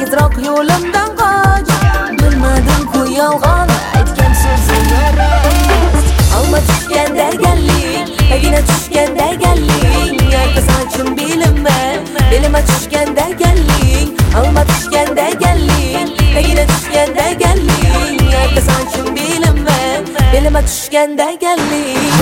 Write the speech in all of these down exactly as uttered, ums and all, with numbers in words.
tezroq yo'limdan qoch. Bilmadim-ku yolg'on, aytgan so'zim yo'q. Alma tushganda galling, tagina tushganda galling, ayta sochim bilinma, belima tushganda galling. Alma tushganda galling, tagina tushganda galling, ayta sochim bilinma, belima tushganda galling.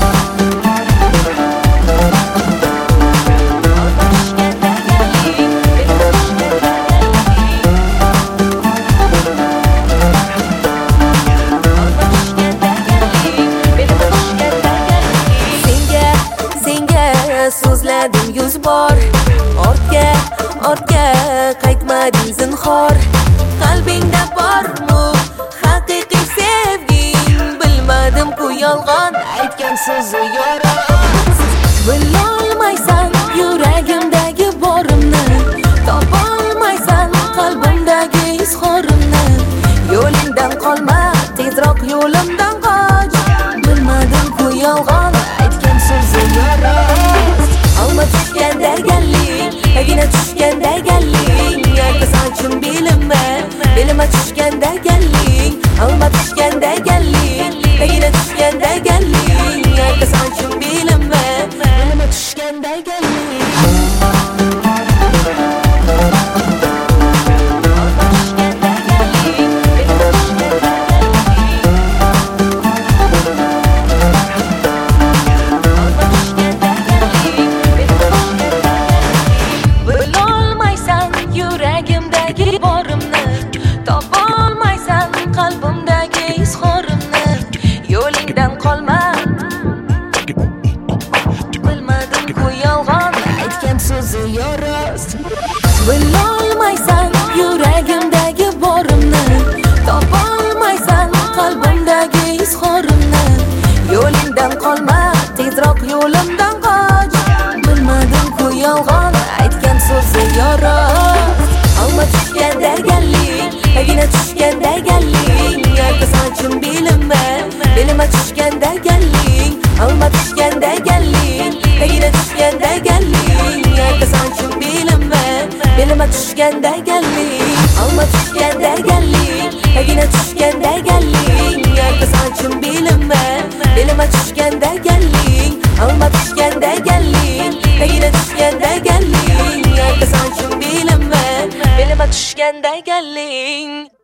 So'zladim yuz bor, ortga, ortga qaytmading zinhor. Qalbingda bormi haqiqiy sevging? Bilmadim-ku yolg'on, aytgan so'zi yo'q. Bilolmaysan yuragimdagi borimni, topolmaysan qalbimdagi izhorimni. Yo'lingdan qolma, tezroq yo'limdan qoch. Bilmadim-ku yolg'on, aytgan so'zi yo'q. Alma tushganda galling, tagina tushganda galling, ayta sochim bilinma, belima tushganda galling. Alma tushganda galling, tagina tushganda galling, ayta sochim bilinma, belima tushganda galling. Bilolmaysan yuragimdagi borimni, topolmaysan qalbimdagi izhorimni. Yo'lingdan qolma, tezroq yo'limdan qoch. Bilmadim-ku yolg'on, aytgan so'zi yo'q. Alma tushganda galling, tagina tushganda galling, ayta sochim bilinma, belima tushganda galling. Alma tushganda galling, tagina tushganda galling, ayta sochim bilinma, belima tushganda galling. Alma tushganda galling, tagina tushganda galling, ayta sochim bilinma, belima tushganda galling. Alma tushganda galling, tagina tushganda galling, ayta sochim bilinma, belima tushganda galling.